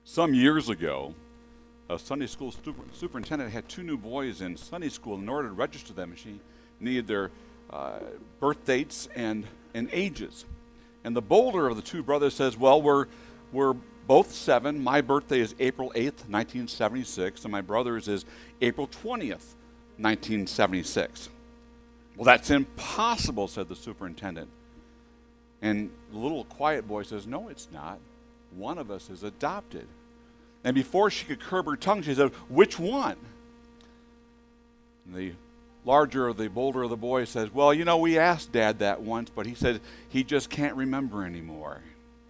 Some years ago, a Sunday school superintendent had two new boys in Sunday school. In order to register them, she needed their birth dates and ages. And the bolder of the two brothers says, well, we're both 7. My birthday is April 8th, 1976, and my brother's is April 20th, 1976. Well, that's impossible, said the superintendent. And the little quiet boy says, no, it's not. One of us is adopted. And before she could curb her tongue, she said, which one? And the bolder of the boys says, well, you know, we asked Dad that once, but he said he just can't remember anymore.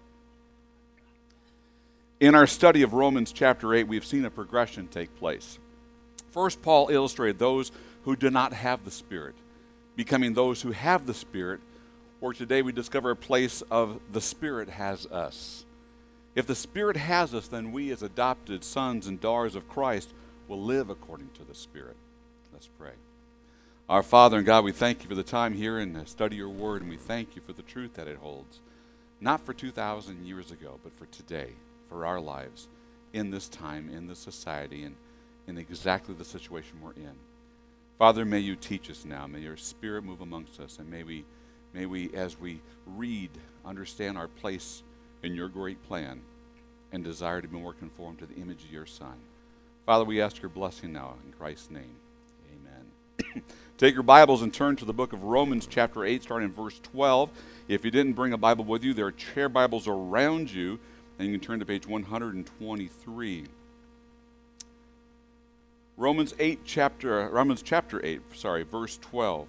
In our study of Romans chapter 8, we've seen a progression take place. First, Paul illustrated those who do not have the Spirit, becoming those who have the Spirit, where today we discover a place of the Spirit has us. If the Spirit has us, then we as adopted sons and daughters of Christ will live according to the Spirit. Let's pray. Our Father and God, we thank you for the time here and study your word, and we thank you for the truth that it holds. Not for 2,000 years ago, but for today, for our lives, in this time, in this society, and in exactly the situation we're in. Father, may you teach us now. May your Spirit move amongst us, and may we, as we read, understand our place in your great plan and desire to be more conformed to the image of your Son. Father, we ask your blessing now in Christ's name. Amen. Take your Bibles and turn to the book of Romans chapter 8, starting in verse 12. If you didn't bring a Bible with you, there are chair Bibles around you, and you can turn to page 123. Romans chapter 8, verse 12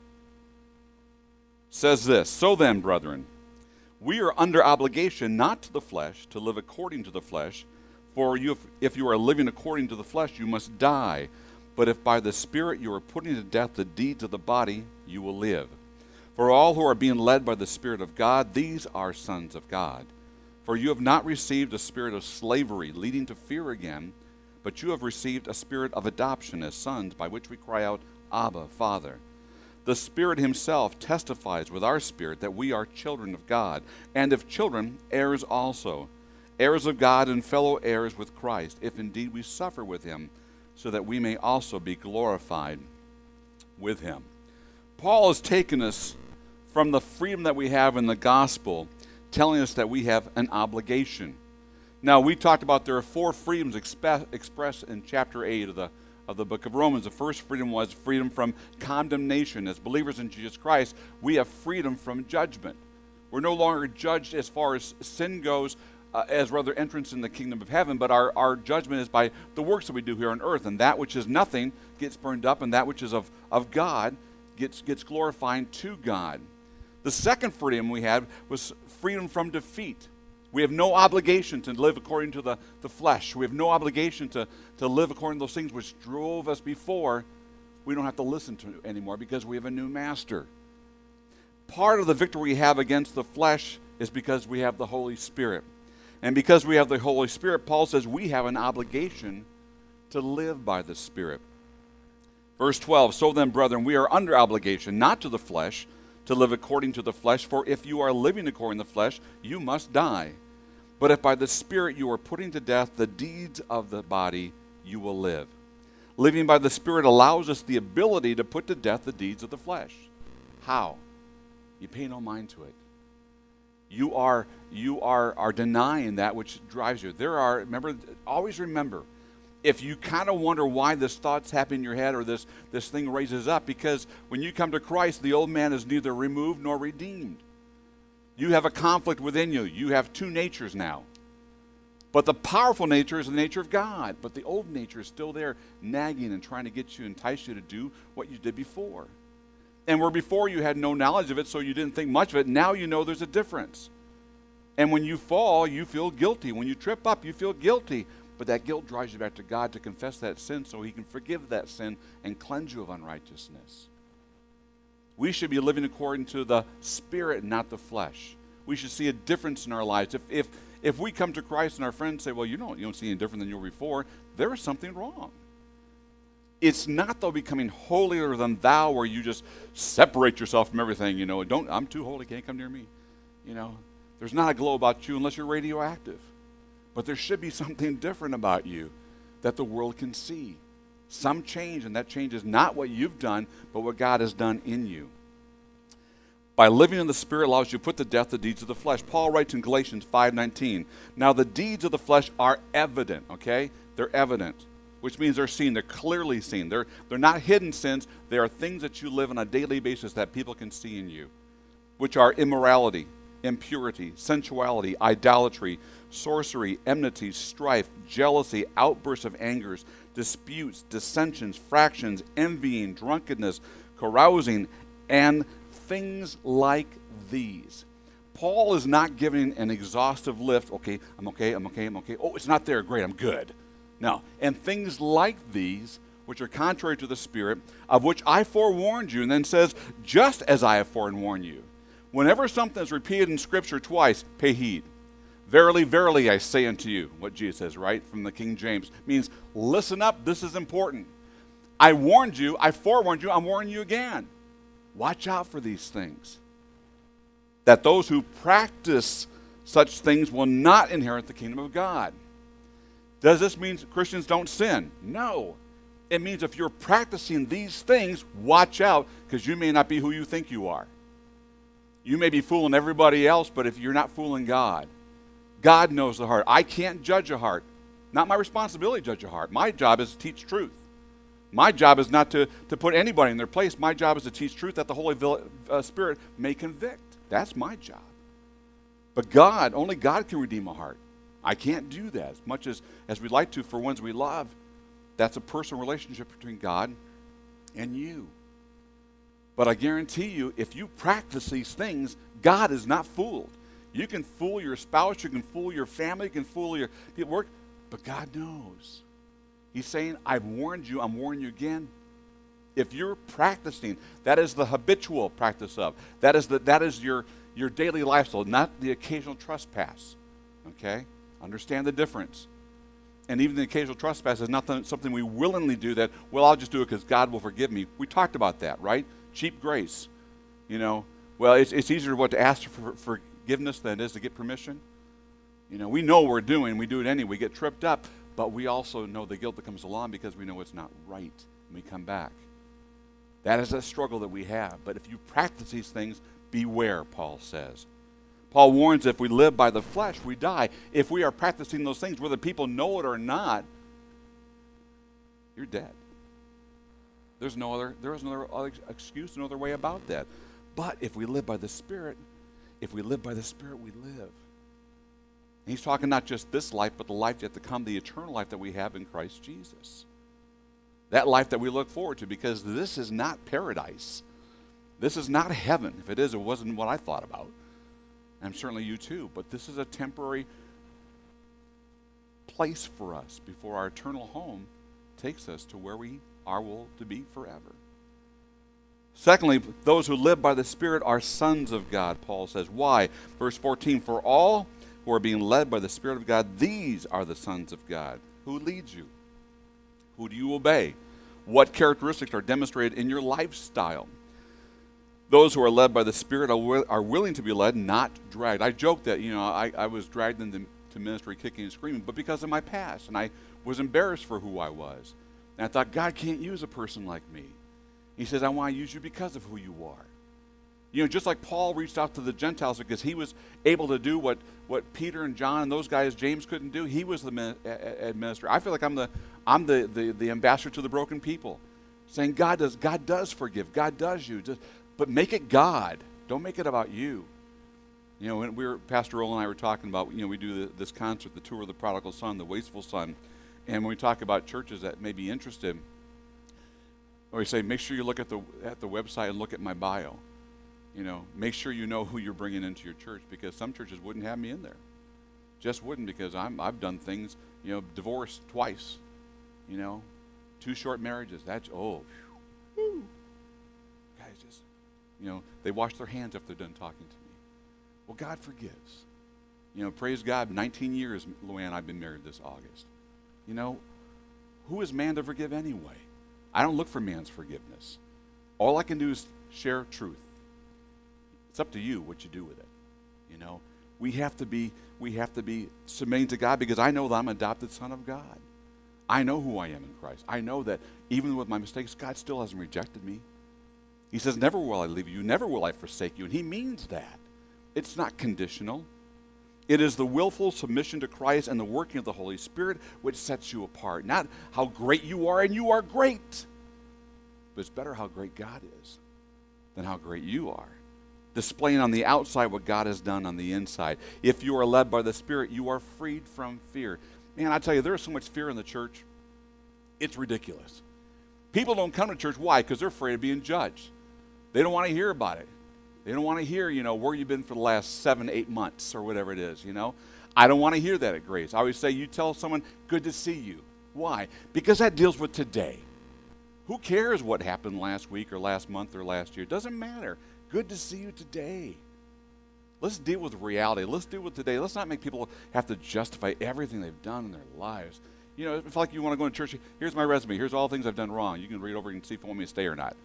says this, so then, brethren, we are under obligation not to the flesh, to live according to the flesh, for if you are living according to the flesh, you must die. But if by the Spirit you are putting to death the deeds of the body, you will live. For all who are being led by the Spirit of God, these are sons of God. For you have not received a spirit of slavery, leading to fear again, but you have received a spirit of adoption as sons, by which we cry out, Abba, Father. The Spirit himself testifies with our spirit that we are children of God, and if children, heirs also, heirs of God and fellow heirs with Christ, if indeed we suffer with him, so that we may also be glorified with him. Paul has taken us from the freedom that we have in the gospel, telling us that we have an obligation. Now, we talked about there are 4 freedoms expressed in chapter 8 of the book of Romans. The first freedom was freedom from condemnation. As believers in Jesus Christ, we have freedom from judgment. We're no longer judged as far as sin goes, as rather entrance in the kingdom of heaven, but our judgment is by the works that we do here on earth, and that which is nothing gets burned up, and that which is of God gets glorifying to God. The second freedom we had was freedom from defeat. We have no obligation to live according to the flesh. We have no obligation to live according to those things which drove us before. We don't have to listen to anymore because we have a new master. Part of the victory we have against the flesh is because we have the Holy Spirit. And because we have the Holy Spirit, Paul says we have an obligation to live by the Spirit. Verse 12, so then, brethren, we are under obligation, not to the flesh, to live according to the flesh, for if you are living according to the flesh, you must die. But if by the Spirit you are putting to death the deeds of the body, you will live. Living by the Spirit allows us the ability to put to death the deeds of the flesh. How? You pay no mind to it. You are denying that which drives you. Always remember, if you kind of wonder why this thought's happening in your head or this thing raises up, because when you come to Christ, the old man is neither removed nor redeemed. You have a conflict within you. You have 2 natures now. But the powerful nature is the nature of God. But the old nature is still there, nagging and trying to get you, entice you to do what you did before. And where before you had no knowledge of it, so you didn't think much of it, now you know there's a difference. And when you fall, you feel guilty. When you trip up, you feel guilty. But that guilt drives you back to God to confess that sin so he can forgive that sin and cleanse you of unrighteousness. We should be living according to the Spirit, not the flesh. We should see a difference in our lives. If we come to Christ and our friends say, well, you don't see any different than you were before, there is something wrong. It's not, though, becoming holier than thou, where you just separate yourself from everything, I'm too holy, can't come near me. There's not a glow about you unless you're radioactive. But there should be something different about you that the world can see. Some change, and that change is not what you've done, but what God has done in you. By living in the Spirit allows you to put to death the deeds of the flesh. Paul writes in Galatians 5:19, now the deeds of the flesh are evident, okay? They're evident, which means they're seen. They're clearly seen. They're not hidden sins. They are things that you live on a daily basis that people can see in you, which are immorality, impurity, sensuality, idolatry, sorcery, enmity, strife, jealousy, outbursts of angers, disputes, dissensions, fractions, envying, drunkenness, carousing, and things like these. Paul is not giving an exhaustive list. Okay, I'm okay, I'm okay, I'm okay. Oh, it's not there. Great, I'm good. No. And things like these, which are contrary to the Spirit, of which I forewarned you, and then says, just as I have forewarned you. Whenever something is repeated in Scripture twice, pay heed. Verily, verily, I say unto you, what Jesus says, right, from the King James, means listen up, this is important. I warned you, I forewarned you, I'm warning you again. Watch out for these things, that those who practice such things will not inherit the kingdom of God. Does this mean Christians don't sin? No. It means if you're practicing these things, watch out, because you may not be who you think you are. You may be fooling everybody else, but if you're not fooling God, God knows the heart. I can't judge a heart. Not my responsibility to judge a heart. My job is to teach truth. My job is not to put anybody in their place. My job is to teach truth that the Holy Spirit may convict. That's my job. But God, only God can redeem a heart. I can't do that as much as we'd like to for ones we love. That's a personal relationship between God and you. But I guarantee you, if you practice these things, God is not fooled. You can fool your spouse, you can fool your family, you can fool your people at work, but God knows. He's saying, I've warned you, I'm warning you again. If you're practicing, that is the habitual practice of. That is your daily lifestyle, not the occasional trespass. Okay? Understand the difference. And even the occasional trespass is not something we willingly do that, well, I'll just do it because God will forgive me. We talked about that, right? Cheap grace. You know, well, it's easier to ask for forgiveness than it is to get permission. You know, we know what we're doing. We do it anyway. We get tripped up. But we also know the guilt that comes along because we know it's not right. And we come back. That is a struggle that we have. But if you practice these things, beware, Paul says. Paul warns if we live by the flesh, we die. If we are practicing those things, whether people know it or not, you're dead. There's no other excuse, no other way about that. But if we live by the Spirit, we live. And he's talking not just this life, but the life yet to come, the eternal life that we have in Christ Jesus. That life that we look forward to, because this is not paradise. This is not heaven. If it is, it wasn't what I thought about. And certainly you too. But this is a temporary place for us before our eternal home takes us to where we are will to be forever. Secondly, those who live by the Spirit are sons of God, Paul says. Why? Verse 14, for all who are being led by the Spirit of God, these are the sons of God. Who leads you? Who do you obey? What characteristics are demonstrated in your lifestyle? Those who are led by the Spirit are willing to be led, not dragged. I joke that, I was dragged into ministry kicking and screaming, but because of my past, and I was embarrassed for who I was. And I thought, God can't use a person like me. He says, I want to use you because of who you are. Just like Paul reached out to the Gentiles because he was able to do what Peter and John and those guys, James, couldn't do. He was the administrator. I feel like I'm the ambassador to the broken people, saying God does forgive. God does you. But make it God. Don't make it about you. When Pastor Roland and I were talking about, we do this concert, the Tour of the Prodigal Son, the Wasteful Son. And when we talk about churches that may be interested, or we say, make sure you look at the website and look at my bio. Make sure you know who you're bringing into your church, because some churches wouldn't have me in there. Just wouldn't, because I've done things, divorced twice, 2 short marriages. That's, guys just, they wash their hands after they're done talking to me. Well, God forgives. Praise God, 19 years, Luann, I've been married this August. Who is man to forgive anyway? I don't look for man's forgiveness. All I can do is share truth. It's up to you what you do with it. We have to be submitting to God because I know that I'm an adopted son of God. I know who I am in Christ. I know that even with my mistakes, God still hasn't rejected me. He says, never will I leave you, never will I forsake you. And he means that. It's not conditional. It is the willful submission to Christ and the working of the Holy Spirit which sets you apart. Not how great you are, and you are great. But it's better how great God is than how great you are. Displaying on the outside what God has done on the inside. If you are led by the Spirit, you are freed from fear. Man, I tell you, there's so much fear in the church. It's ridiculous. People don't come to church. Why? Because they're afraid of being judged. They don't want to hear about it. They don't want to hear, where you've been for the last 7, 8 months or whatever it is, I don't want to hear that at Grace. I always say, you tell someone, good to see you. Why? Because that deals with today. Who cares what happened last week or last month or last year? It doesn't matter. Good to see you today. Let's deal with reality. Let's deal with today. Let's not make people have to justify everything they've done in their lives. If like you want to go to church, here's my resume. Here's all the things I've done wrong. You can read over and see if you want me to stay or not.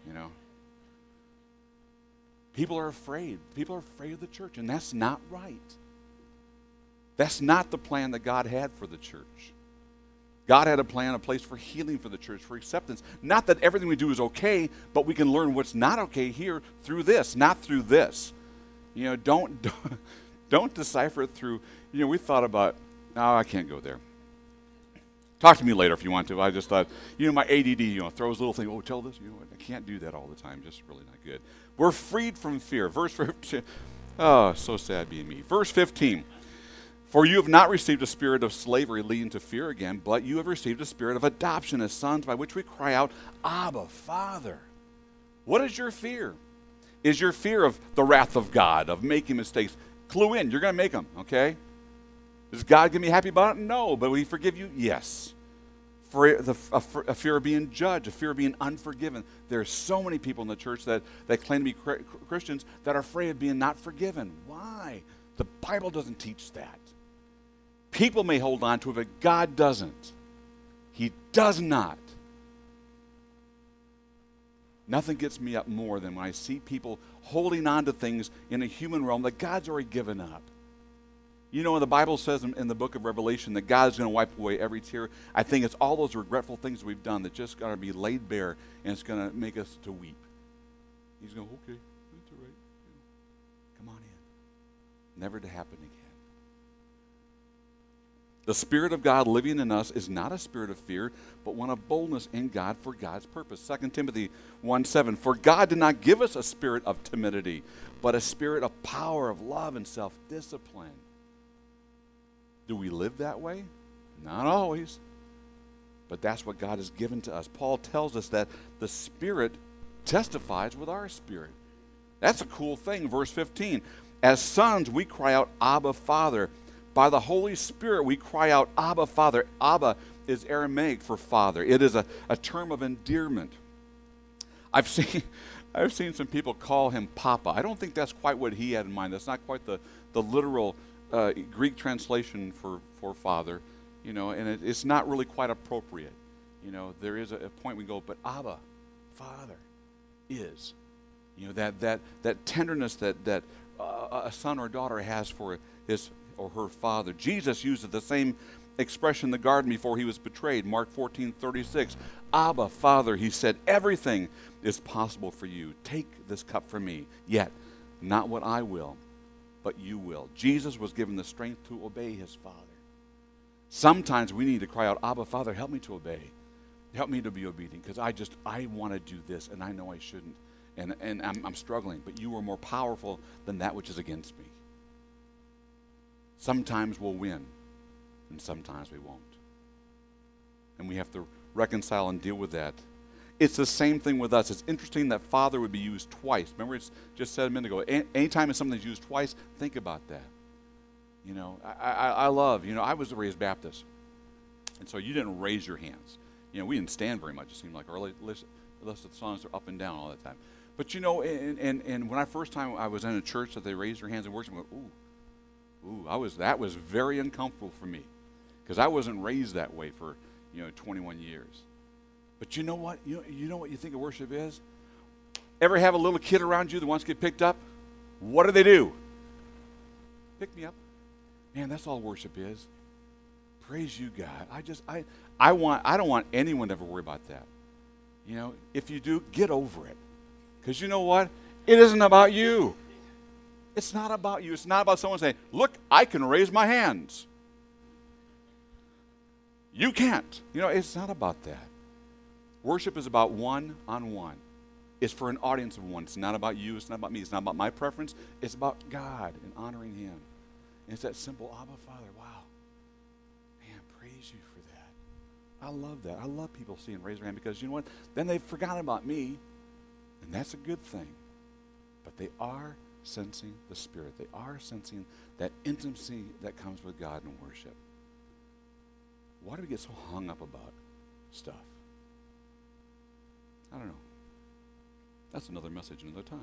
People are afraid. People are afraid of the church, and that's not right. That's not the plan that God had for the church. God had a plan, a place for healing for the church, for acceptance. Not that everything we do is okay, but we can learn what's not okay here through this, not through this. Don't decipher it through, we thought about, no, I can't go there. Talk to me later if you want to. I just thought, my ADD, throws little things, tell this, I can't do that all the time, just really not good. We're freed from fear. Verse 15, oh, so sad being me. Verse 15, for you have not received a spirit of slavery leading to fear again, but you have received a spirit of adoption as sons by which we cry out, Abba, Father. What is your fear? Is your fear of the wrath of God, of making mistakes? Clue in, you're going to make them, okay? Is God going to be happy about it? No. But will he forgive you? Yes. A fear of being judged, a fear of being unforgiven. There are so many people in the church that claim to be Christians that are afraid of being not forgiven. Why? The Bible doesn't teach that. People may hold on to it, but God doesn't. He does not. Nothing gets me up more than when I see people holding on to things in a human realm that God's already given up. When the Bible says in the book of Revelation that God's going to wipe away every tear, I think it's all those regretful things we've done that just got to be laid bare, and it's going to make us to weep. He's going, okay, that's all right. Come on in. Never to happen again. The Spirit of God living in us is not a spirit of fear, but one of boldness in God for God's purpose. 2 Timothy 1:7, for God did not give us a spirit of timidity, but a spirit of power, of love, and self-discipline. Do we live that way? Not always. But that's what God has given to us. Paul tells us that the Spirit testifies with our spirit. That's a cool thing. Verse 15, as sons we cry out, Abba, Father. By the Holy Spirit we cry out, Abba, Father. Abba is Aramaic for father. It is a term of endearment. I've seen some people call him Papa. I don't think that's quite what he had in mind. That's not quite the literal Greek translation for father, and it's not really quite appropriate. There is a point we go, but Abba, Father, is, that tenderness that a son or daughter has for his or her father. Jesus used the same expression in the garden before he was betrayed. Mark 14:36, Abba, Father, he said, everything is possible for you. Take this cup from me, yet not what I will, but you will. Jesus was given the strength to obey his Father. Sometimes we need to cry out, Abba, Father, help me to obey. Help me to be obedient, because I want to do this, and I know I shouldn't. And I'm struggling, but you are more powerful than that which is against me. Sometimes we'll win, and sometimes we won't. And we have to reconcile and deal with that. It's the same thing with us. It's interesting that Father would be used twice. Remember, it's just said a minute ago, anytime something's used twice, think about that. I love, I was raised Baptist, and so you didn't raise your hands. We didn't stand very much, it seemed like, or list of the songs are up and down all the time. But and when first time I was in a church that they raised their hands in worship, I went, ooh, that was very uncomfortable for me, because I wasn't raised that way for 21 years. But you know what? You know what you think of worship is? Ever have a little kid around you that wants to get picked up? What do? Pick me up. Man, that's all worship is. Praise you, God. I don't want anyone to ever worry about that. You know, if you do, get over it. Because you know what? It isn't about you. It's not about you. It's not about someone saying, look, I can raise my hands. You can't. You know, it's not about that. Worship is about one-on-one. It's for an audience of one. It's not about you. It's not about me. It's not about my preference. It's about God and honoring Him. And it's that simple, Abba, Father, wow. Man, praise you for that. I love that. I love people seeing raise their hand because you know what? Then they've forgotten about me, and that's a good thing. But they are sensing the Spirit. They are sensing that intimacy that comes with God in worship. Why do we get so hung up about stuff? I don't know. That's another message another time.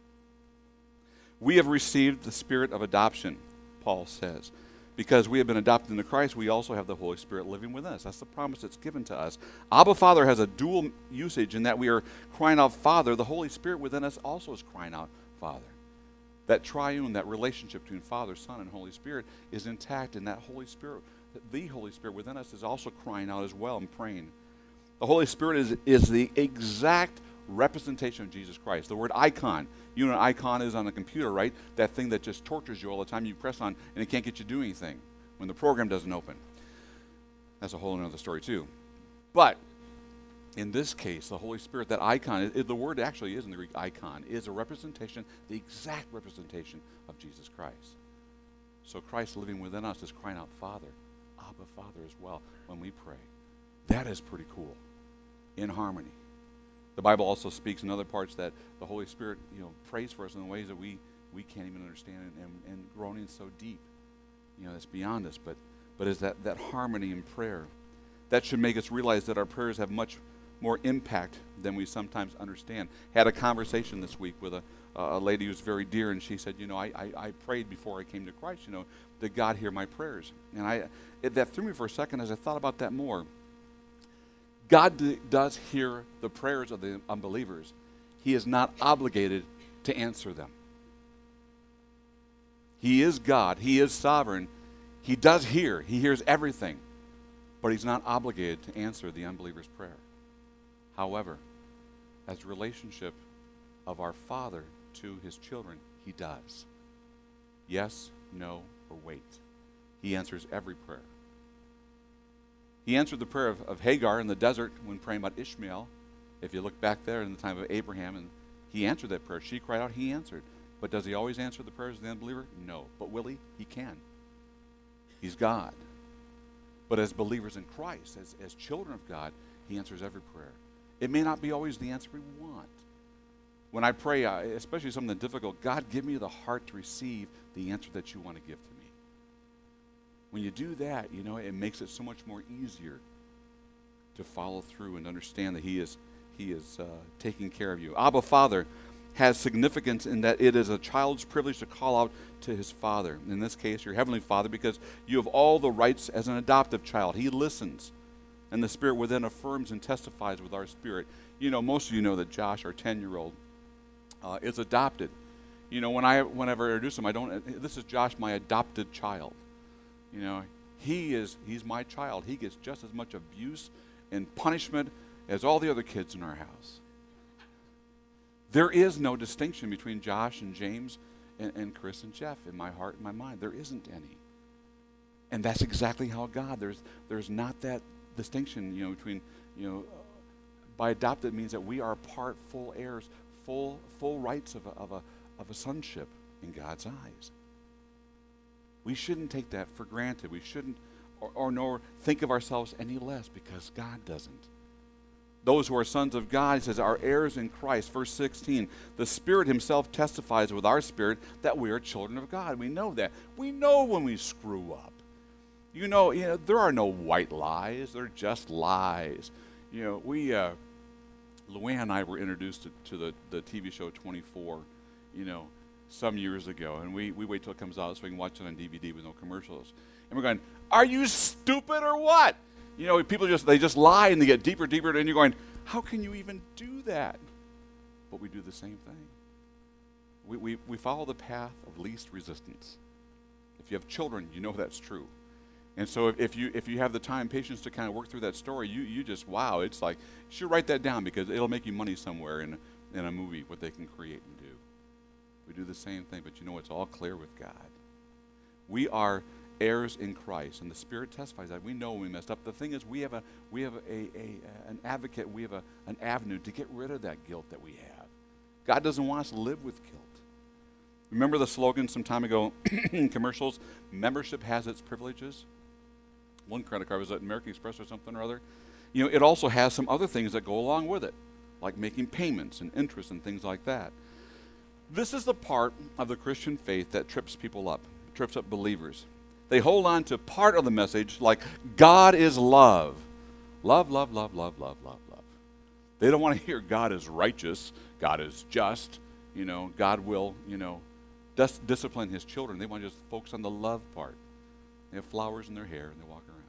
We have received the spirit of adoption, Paul says. Because we have been adopted into Christ, we also have the Holy Spirit living with us. That's the promise that's given to us. Abba Father has a dual usage in that we are crying out Father. The Holy Spirit within us also is crying out Father. That triune, that relationship between Father, Son, and Holy Spirit is intact, and that Holy Spirit, the Holy Spirit within us is also crying out as well and praying. The Holy Spirit is the exact representation of Jesus Christ. The word icon. You know what an icon is on a computer, right? That thing that just tortures you all the time. You press on and it can't get you to do anything when the program doesn't open. That's a whole other story too. But in this case, the Holy Spirit, that icon, the word actually is in the Greek icon, is a representation, the exact representation of Jesus Christ. So Christ living within us is crying out Father, Abba Father as well when we pray. That is pretty cool. In harmony. The Bible also speaks in other parts that the Holy Spirit, prays for us in ways that we can't even understand, and groaning so deep, that's beyond us. But is that harmony in prayer that should make us realize that our prayers have much more impact than we sometimes understand. Had a conversation this week with a lady who's very dear, and she said, I prayed before I came to Christ, that God hear my prayers. And that threw me for a second as I thought about that more. God does hear the prayers of the unbelievers. He is not obligated to answer them. He is God. He is sovereign. He does hear. He hears everything. But He's not obligated to answer the unbeliever's prayer. However, as a relationship of our Father to His children, He does. Yes, no, or wait. He answers every prayer. He answered the prayer of Hagar in the desert when praying about Ishmael. If you look back there in the time of Abraham, and He answered that prayer. She cried out, He answered. But does He always answer the prayers of the unbeliever? No. But will He? He can. He's God. But as believers in Christ, as children of God, He answers every prayer. It may not be always the answer we want. When I pray, especially something difficult, God, give me the heart to receive the answer that you want to give to me. When you do that, it makes it so much more easier to follow through and understand that He is taking care of you. Abba Father has significance in that it is a child's privilege to call out to his father. In this case, your heavenly Father, because you have all the rights as an adoptive child. He listens, and the Spirit within affirms and testifies with our spirit. Most of you know that Josh, our 10-year-old, is adopted. Whenever I introduce him, this is Josh, my adopted child. He's my child. He gets just as much abuse and punishment as all the other kids in our house. There is no distinction between Josh and James and Chris and Jeff in my heart and my mind. There isn't any. And that's exactly how God, there's not that distinction, between, by adopted means that we are part full heirs, full rights of a sonship in God's eyes. We shouldn't take that for granted. We shouldn't nor think of ourselves any less, because God doesn't. Those who are sons of God, He says, are heirs in Christ. Verse 16, the Spirit Himself testifies with our spirit that we are children of God. We know that. We know when we screw up. There are no white lies. They're just lies. Luann and I were introduced to the TV show 24, some years ago, and we wait till it comes out so we can watch it on DVD with no commercials. And we're going, are you stupid or what? People just lie and they get deeper, and you're going, how can you even do that? But we do the same thing. We follow the path of least resistance. If you have children, you know that's true. And so if you have the time and patience to kind of work through that story, you just, wow, it's like, you should write that down because it'll make you money somewhere in a movie, what they can create and do. We do the same thing, but you know it's all clear with God. We are heirs in Christ, and the Spirit testifies that. We know when we messed up. The thing is, we have an advocate, we have an avenue to get rid of that guilt that we have. God doesn't want us to live with guilt. Remember the slogan some time ago in commercials, membership has its privileges? One credit card, was that American Express or something or other? You know, it also has some other things that go along with it, like making payments and interest and things like that. This is the part of the Christian faith that trips people up, trips up believers. They hold on to part of the message like God is love. Love, love, love, love, love, love, love. They don't want to hear God is righteous, God is just, God will, discipline his children. They want to just focus on the love part. They have flowers in their hair and they walk around.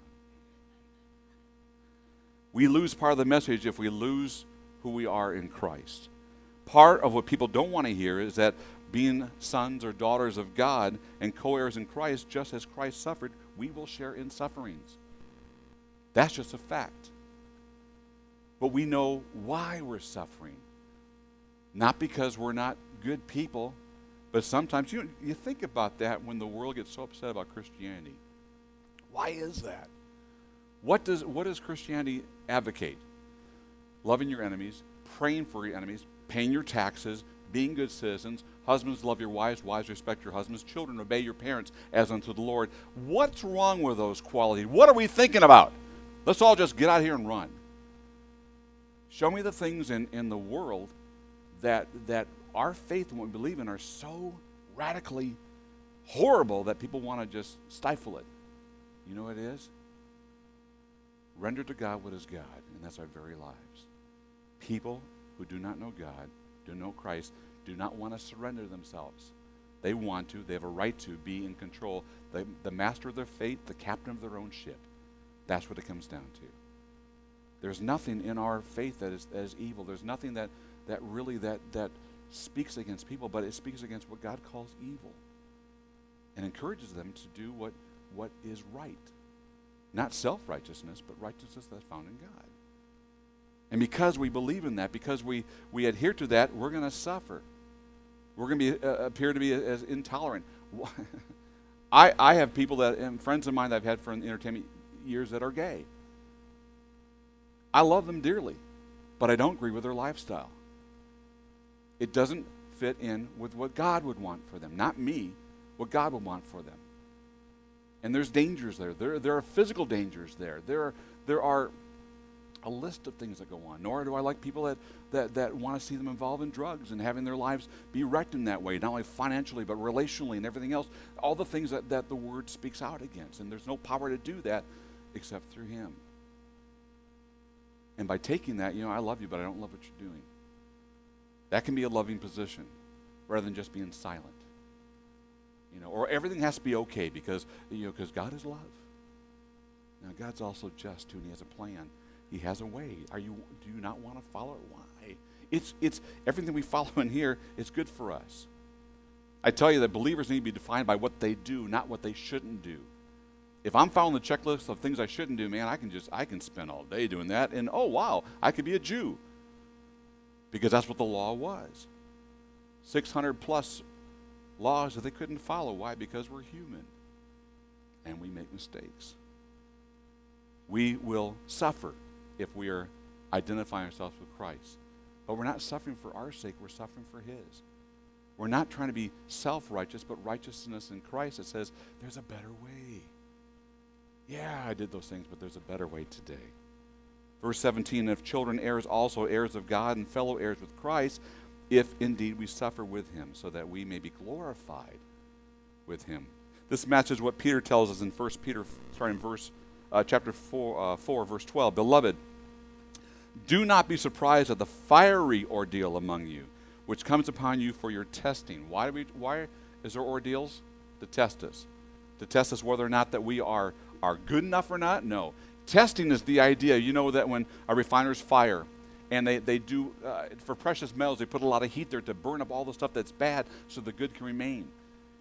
We lose part of the message if we lose who we are in Christ. Part of what people don't want to hear is that being sons or daughters of God and co-heirs in Christ, just as Christ suffered, we will share in sufferings. That's just a fact. But we know why we're suffering. Not because we're not good people, but sometimes you think about that when the world gets so upset about Christianity. Why is that? What does Christianity advocate? Loving your enemies, praying for your enemies, paying your taxes, being good citizens. Husbands, love your wives. Wives, respect your husbands. Children, obey your parents as unto the Lord. What's wrong with those qualities? What are we thinking about? Let's all just get out here and run. Show me the things in the world that our faith and what we believe in are so radically horrible that people want to just stifle it. You know what it is? Render to God what is God, and that's our very lives. People who do not know God, do know Christ, do not want to surrender themselves. They want to, they have a right to be in control. The master of their fate, the captain of their own ship. That's what it comes down to. There's nothing in our faith that is evil. There's nothing that really speaks against people, but it speaks against what God calls evil and encourages them to do what is right. Not self-righteousness, but righteousness that's found in God. And because we believe in that, because we adhere to that, we're going to suffer. We're going to appear to be as intolerant. I have people and friends of mine that I've had for entertainment years that are gay. I love them dearly, but I don't agree with their lifestyle. It doesn't fit in with what God would want for them. Not me, what God would want for them. And there's dangers there. There are physical dangers there. There are a list of things that go on. Nor do I like people that want to see them involved in drugs and having their lives be wrecked in that way, not only financially but relationally and everything else. All the things that the Word speaks out against. And there's no power to do that except through Him. And by taking that, I love you, but I don't love what you're doing. That can be a loving position rather than just being silent. Or everything has to be okay because God is love. Now, God's also just too, and He has a plan. He has a way. Do you not want to follow it? Why? It's everything we follow in here is good for us. I tell you that believers need to be defined by what they do, not what they shouldn't do. If I'm following the checklist of things I shouldn't do, man, I can spend all day doing that, and oh wow, I could be a Jew. Because that's what the law was. 600 plus laws that they couldn't follow. Why? Because we're human. And we make mistakes. We will suffer if we are identifying ourselves with Christ. But we're not suffering for our sake, we're suffering for His. We're not trying to be self-righteous, but righteousness in Christ that says, there's a better way. Yeah, I did those things, but there's a better way today. Verse 17, if children heirs also heirs of God and fellow heirs with Christ, if indeed we suffer with Him, so that we may be glorified with Him. This matches what Peter tells us in chapter 4, verse 12. Beloved, do not be surprised at the fiery ordeal among you, which comes upon you for your testing. Why is there ordeals? To test us. To test us whether or not that we are good enough or not? No. Testing is the idea. You know that when a refiner's fire, and they do, for precious metals, they put a lot of heat there to burn up all the stuff that's bad so the good can remain.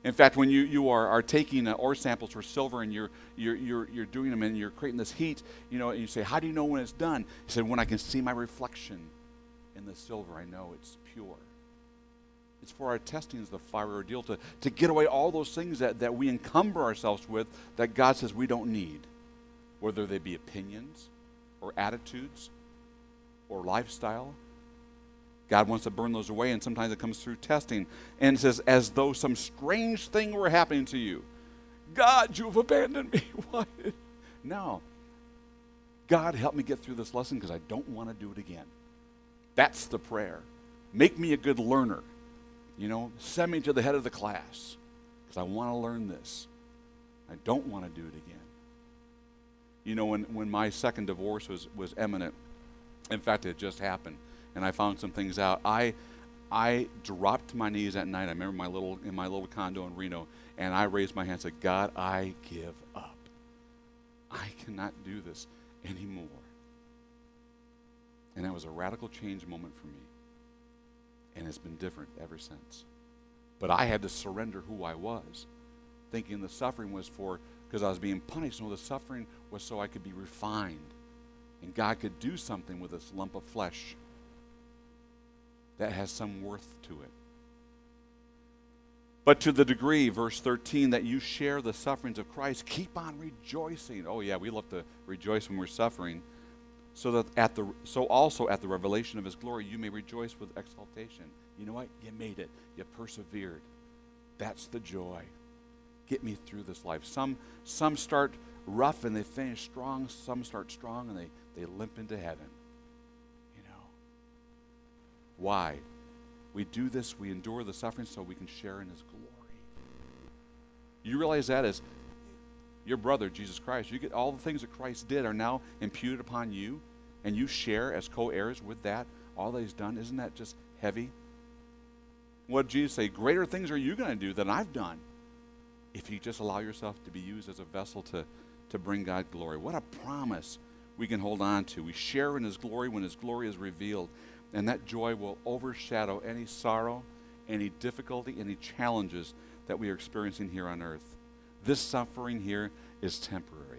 In fact, when you are taking ore samples for silver and you're doing them and you're creating this heat, and you say, how do you know when it's done? He said, when I can see my reflection in the silver, I know it's pure. It's for our testing as the fire ordeal to get away all those things that we encumber ourselves with that God says we don't need, whether they be opinions or attitudes or lifestyle. God wants to burn those away, and sometimes it comes through testing. And it says, as though some strange thing were happening to you. God, you have abandoned me. Why? No. God, help me get through this lesson because I don't want to do it again. That's the prayer. Make me a good learner. Send me to the head of the class because I want to learn this. I don't want to do it again. When my second divorce was imminent, in fact, it had just happened, and I found some things out. I dropped to my knees at night. I remember in my little condo in Reno, and I raised my hand and said, God, I give up. I cannot do this anymore. And that was a radical change moment for me. And it's been different ever since. But I had to surrender who I was, thinking the suffering was because I was being punished. No, the suffering was so I could be refined. And God could do something with this lump of flesh that has some worth to it. But to the degree, verse 13, that you share the sufferings of Christ, keep on rejoicing. Oh yeah, we love to rejoice when we're suffering. So also at the revelation of his glory, you may rejoice with exaltation. You know what? You made it. You persevered. That's the joy. Get me through this life. Some start rough and they finish strong. Some start strong and they limp into heaven. Why? We do this, we endure the suffering so we can share in his glory. You realize that as your brother, Jesus Christ, you get all the things that Christ did are now imputed upon you, and you share as co-heirs with that, all that he's done. Isn't that just heavy? What did Jesus say? Greater things are you going to do than I've done if you just allow yourself to be used as a vessel to bring God glory. What a promise we can hold on to. We share in his glory when his glory is revealed, and that joy will overshadow any sorrow, any difficulty, any challenges that we are experiencing here on earth. This suffering here is temporary.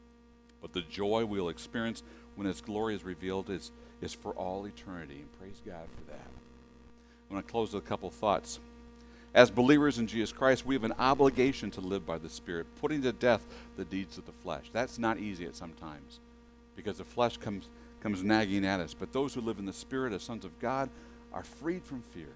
But the joy we'll experience when his glory is revealed is for all eternity. And praise God for that. I'm going to close with a couple thoughts. As believers in Jesus Christ, we have an obligation to live by the Spirit, putting to death the deeds of the flesh. That's not easy at sometimes because the flesh comes nagging at us. But those who live in the Spirit as sons of God are freed from fear.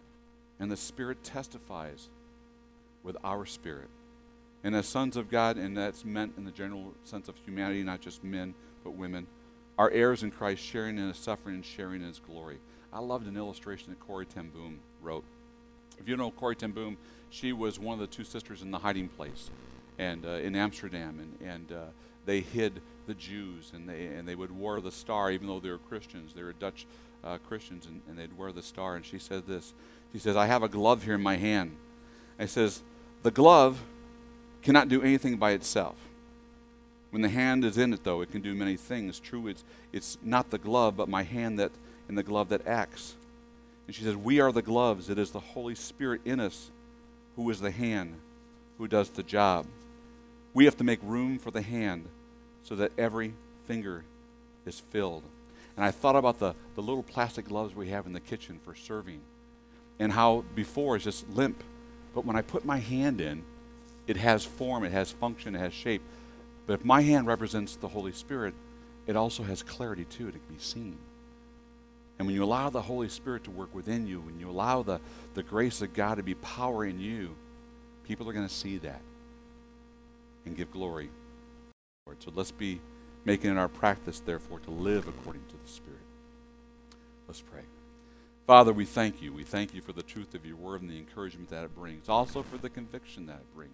And the Spirit testifies with our spirit. And as sons of God, and that's meant in the general sense of humanity, not just men, but women, are heirs in Christ, sharing in his suffering and sharing in his glory. I loved an illustration that Corrie ten Boom wrote. If you know Corrie ten Boom, she was one of the two sisters in the hiding place and in Amsterdam, and they hid the Jews, and they would wear the star, even though they were Christians. They were Dutch Christians, and they'd wear the star. And she said this. She says, I have a glove here in my hand. And it says, the glove cannot do anything by itself. When the hand is in it, though, it can do many things. True, it's not the glove, but my hand that in the glove that acts. And she says, we are the gloves. It is the Holy Spirit in us who is the hand who does the job. We have to make room for the hand so that every finger is filled. And I thought about the little plastic gloves we have in the kitchen for serving, and how before it's just limp. But when I put my hand in, it has form, it has function, it has shape. But if my hand represents the Holy Spirit, it also has clarity too. It can be seen. And when you allow the Holy Spirit to work within you, when you allow the grace of God to be power in you, people are going to see that and give glory. So let's be making it our practice, therefore, to live according to the Spirit. Let's pray. Father, we thank you. We thank you for the truth of your word and the encouragement that it brings, also for the conviction that it brings.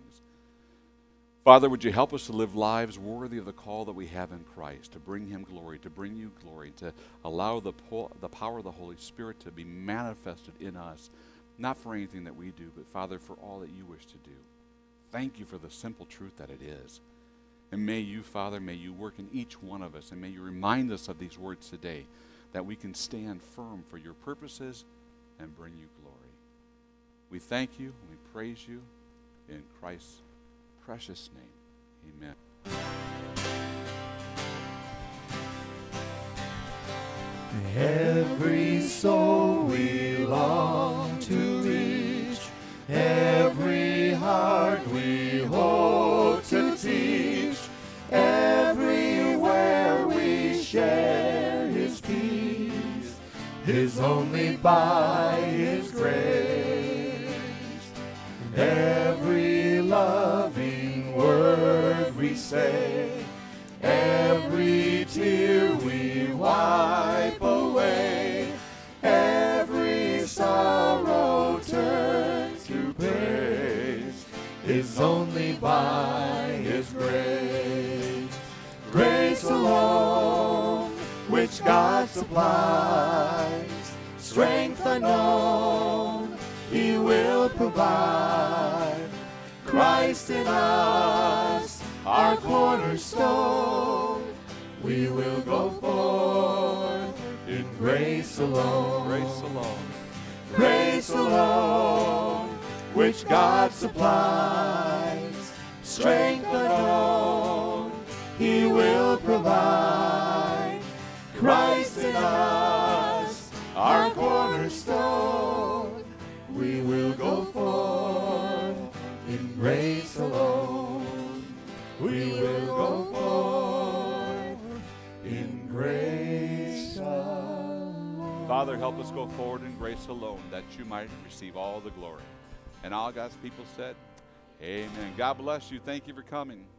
Father, would you help us to live lives worthy of the call that we have in Christ, to bring him glory, to bring you glory, to allow the power of the Holy Spirit to be manifested in us, not for anything that we do, but, Father, for all that you wish to do. Thank you for the simple truth that it is. And may you, Father, may you work in each one of us, and may you remind us of these words today, that we can stand firm for your purposes and bring you glory. We thank you, and we praise you. In Christ's precious name, amen. Every soul we long to reach, every heart we hope to teach, everywhere we share His peace, is only by His grace. Every loving word we say, every tear we wipe away, every sorrow turns to praise, is only by His grace. Grace alone, which God supplies, strength unknown He will provide. Christ in us, our cornerstone, we will go forth in grace alone. Grace alone. Grace alone, which God supplies, strength unknown He will provide. Christ in us, our cornerstone, we will go forth in grace alone. We will go forth in grace alone. Father, help us go forward in grace alone, that you might receive all the glory. And all God's people said, amen. God bless you. Thank you for coming.